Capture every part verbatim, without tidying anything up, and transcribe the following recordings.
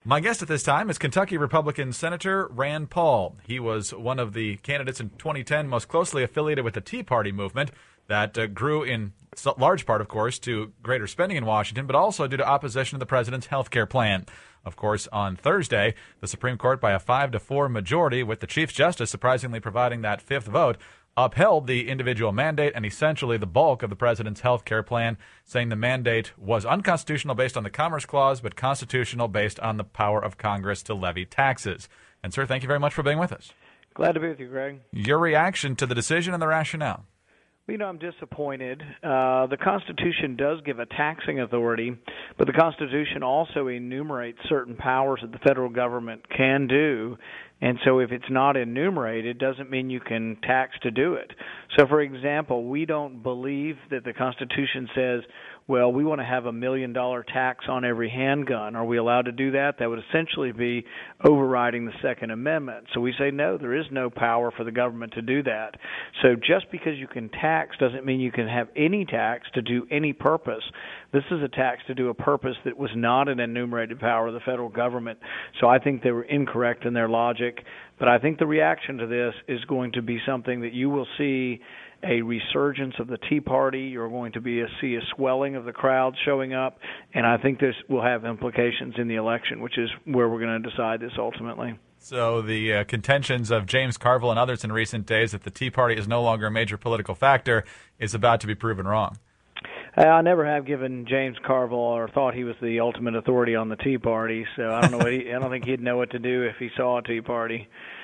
My guest at this time is Kentucky Republican Senator Rand Paul. He was one of the candidates in twenty ten most closely affiliated with the Tea Party movement that uh, grew in large part, of course, to greater spending in Washington, but also due to opposition to the president's health care plan. Of course, on Thursday, the Supreme Court, by a five to four majority, with the Chief Justice surprisingly providing that fifth vote, upheld the individual mandate and essentially the bulk of the president's health care plan, saying the mandate was unconstitutional based on the Commerce Clause, but constitutional based on the power of Congress to levy taxes. And, sir, thank you very much for being with us. Glad to be with you, Greg. Your reaction to the decision and the rationale? You know, I'm disappointed. Uh, the Constitution does give a taxing authority, but the Constitution also enumerates certain powers that the federal government can do. And so if it's not enumerated, it doesn't mean you can tax to do it. So, for example, we don't believe that the Constitution says, well, we want to have a million dollar tax on every handgun. Are we allowed to do that? That would essentially be overriding the Second Amendment. So we say, no, there is no power for the government to do that. So just because you can tax doesn't mean you can have any tax to do any purpose. This is a tax to do a purpose that was not an enumerated power of the federal government. So I think they were incorrect in their logic. But I think the reaction to this is going to be something that you will see a resurgence of the Tea Party. You're going to be a, see a swelling of the crowd showing up, and I think this will have implications in the election, which is where we're going to decide this ultimately. So the uh, contentions of James Carville and others in recent days that the Tea Party is no longer a major political factor is about to be proven wrong. I never have given James Carville or thought he was the ultimate authority on the Tea Party, so I don't know. What he, I don't think he'd know what to do if he saw a Tea Party.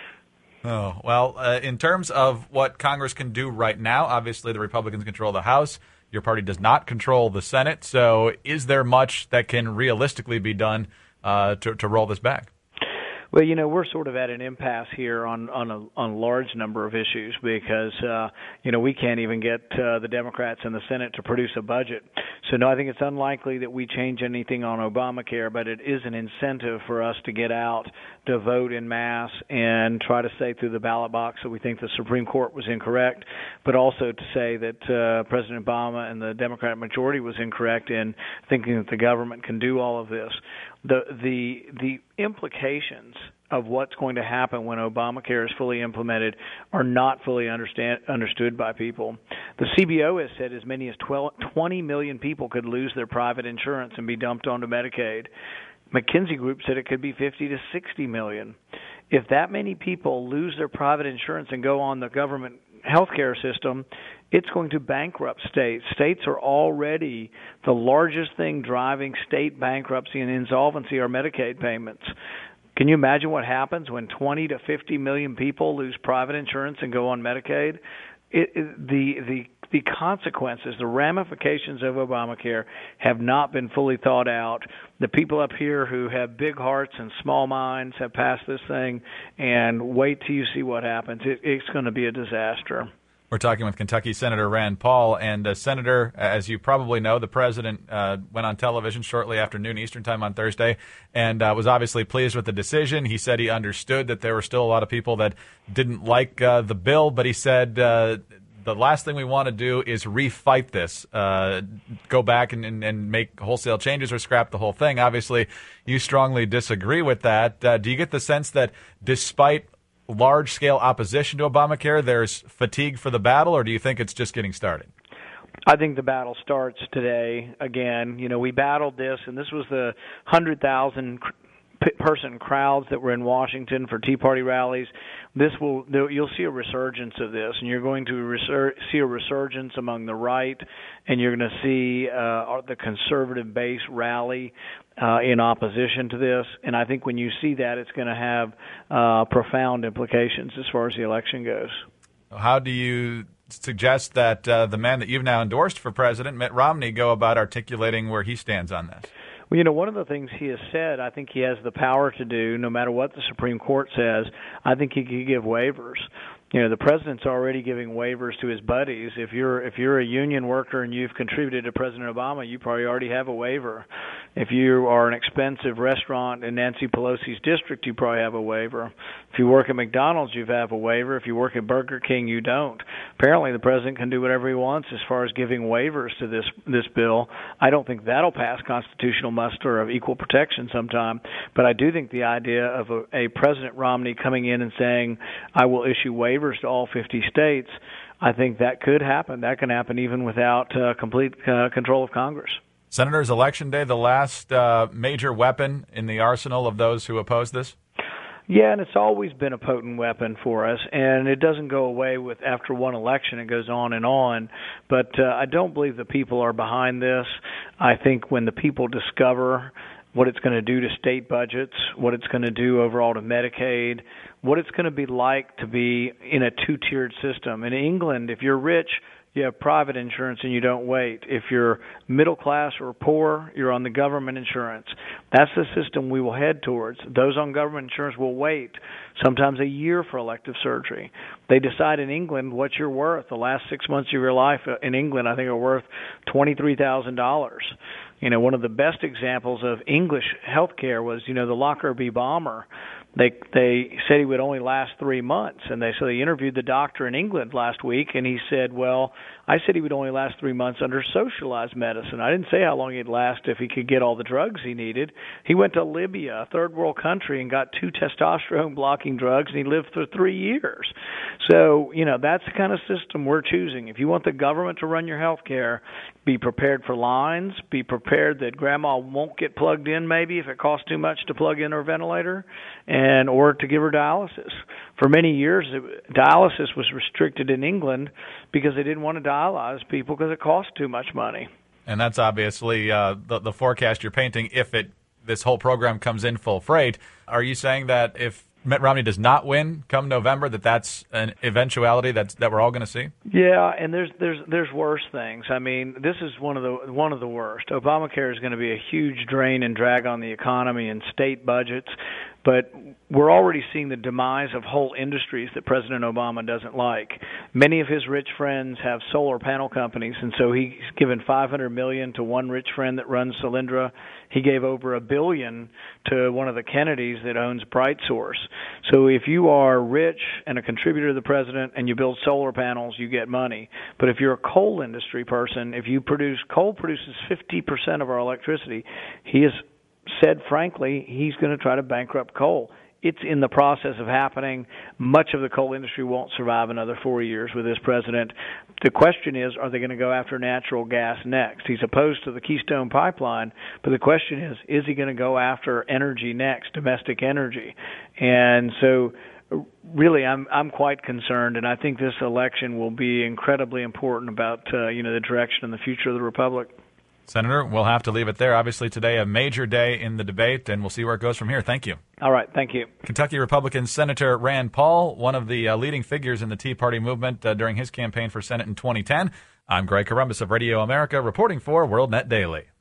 Oh, well, uh, in terms of what Congress can do right now, obviously the Republicans control the House. Your party does not control the Senate. So is there much that can realistically be done uh, to, to roll this back? Well, you know, we're sort of at an impasse here on on a, on a large number of issues because, uh, you know, we can't even get uh, the Democrats in the Senate to produce a budget. So, no, I think it's unlikely that we change anything on Obamacare, but it is an incentive for us to get out, to vote in mass, and try to say through the ballot box that we think the Supreme Court was incorrect, but also to say that uh, President Obama and the Democratic majority was incorrect in thinking that the government can do all of this. The the the implications of what's going to happen when Obamacare is fully implemented are not fully understand, understood by people. The C B O has said as many as twelve, twenty million people could lose their private insurance and be dumped onto Medicaid. McKinsey Group said it could be fifty to sixty million. If that many people lose their private insurance and go on the government healthcare system, it's going to bankrupt states. States are already the largest thing driving state bankruptcy and insolvency are Medicaid payments. Can you imagine what happens when twenty to fifty million people lose private insurance and go on Medicaid? It, it, the the the consequences, the ramifications of Obamacare have not been fully thought out. The people up here who have big hearts and small minds have passed this thing, and wait till you see what happens. It, it's going to be a disaster. We're talking with Kentucky Senator Rand Paul. And, uh, Senator, as you probably know, the president uh, went on television shortly after noon Eastern time on Thursday and uh, was obviously pleased with the decision. He said he understood that there were still a lot of people that didn't like uh, the bill, but he said uh, the last thing we want to do is refight this, uh, go back and, and, and make wholesale changes or scrap the whole thing. Obviously, you strongly disagree with that. Uh, do you get the sense that despite large-scale opposition to Obamacare, there's fatigue for the battle, or do you think it's just getting started? I think the battle starts today. Again, you know, we battled this, and this was the one hundred thousand person crowds that were in Washington for Tea Party rallies. This will you'll see a resurgence of this, and you're going to resur- see a resurgence among the right, and you're going to see uh, the conservative base rally uh, in opposition to this. And I think when you see that, it's going to have uh, profound implications as far as the election goes. How do you suggest that uh, the man that you've now endorsed for president, Mitt Romney, go about articulating where he stands on this? Well, you know, one of the things he has said, I think he has the power to do, no matter what the Supreme Court says, I think he could give waivers. You know, the president's already giving waivers to his buddies. If you're if you're a union worker and you've contributed to President Obama, you probably already have a waiver. If you are an expensive restaurant in Nancy Pelosi's district, you probably have a waiver. If you work at McDonald's, you have a waiver. If you work at Burger King, you don't. Apparently, the president can do whatever he wants as far as giving waivers to this this bill. I don't think that'll pass constitutional muster of equal protection sometime, but I do think the idea of a, a President Romney coming in and saying, I will issue waivers to all fifty states, I think that could happen. That can happen even without uh, complete uh, control of Congress. Senators, Election Day, the last uh, major weapon in the arsenal of those who oppose this? Yeah, and it's always been a potent weapon for us, and it doesn't go away with after one election. It goes on and on. But uh, I don't believe the people are behind this. I think when the people discover what it's going to do to state budgets, what it's going to do overall to Medicaid, what it's going to be like to be in a two-tiered system. In England, if you're rich, you have private insurance and you don't wait. If you're middle class or poor, you're on the government insurance. That's the system we will head towards. Those on government insurance will wait sometimes a year for elective surgery. They decide in England what you're worth. The last six months of your life in England, I think, are worth twenty-three thousand dollars. You know, one of the best examples of English healthcare was, you know, the Lockerbie bomber. They they said he would only last three months, and they so they interviewed the doctor in England last week, and he said, "Well, I said he would only last three months under socialized medicine. I didn't say how long he'd last if he could get all the drugs he needed. He went to Libya, a third world country, and got two testosterone blocking drugs, and he lived for three years. So, you know, that's the kind of system we're choosing. If you want the government to run your health care, be prepared for lines, be prepared that grandma won't get plugged in maybe if it costs too much to plug in her ventilator, and or to give her dialysis. For many years, it, dialysis was restricted in England because they didn't want to dialyze people because it cost too much money. And that's obviously uh, the, the forecast you're painting if it this whole program comes in full freight. Are you saying that if Mitt Romney does not win come November, that that's an eventuality that's, that we're all going to see? Yeah, and there's there's there's worse things. I mean, this is one of the one of the worst. Obamacare is going to be a huge drain and drag on the economy and state budgets, but we're already seeing the demise of whole industries that President Obama doesn't like. Many of his rich friends have solar panel companies, and so he's given five hundred million dollars to one rich friend that runs Solyndra. He gave over a billion to one of the Kennedys that owns BrightSource. So if you are rich and a contributor to the president and you build solar panels, you get money. But if you're a coal industry person, if you produce coal produces fifty percent of our electricity, he has said, frankly, he's going to try to bankrupt coal. It's in the process of happening. Much of the coal industry won't survive another four years with this president. The question is, are they going to go after natural gas next? He's opposed to the Keystone Pipeline, but the question is, is he going to go after energy next, domestic energy? And so really, I'm I'm quite concerned, and I think this election will be incredibly important about uh, you know the direction and the future of the Republic. Senator, we'll have to leave it there. Obviously, today a major day in the debate, and we'll see where it goes from here. Thank you. All right. Thank you. Kentucky Republican Senator Rand Paul, one of the uh, leading figures in the Tea Party movement uh, during his campaign for Senate in twenty ten. I'm Greg Corombos of Radio America, reporting for WorldNet Daily.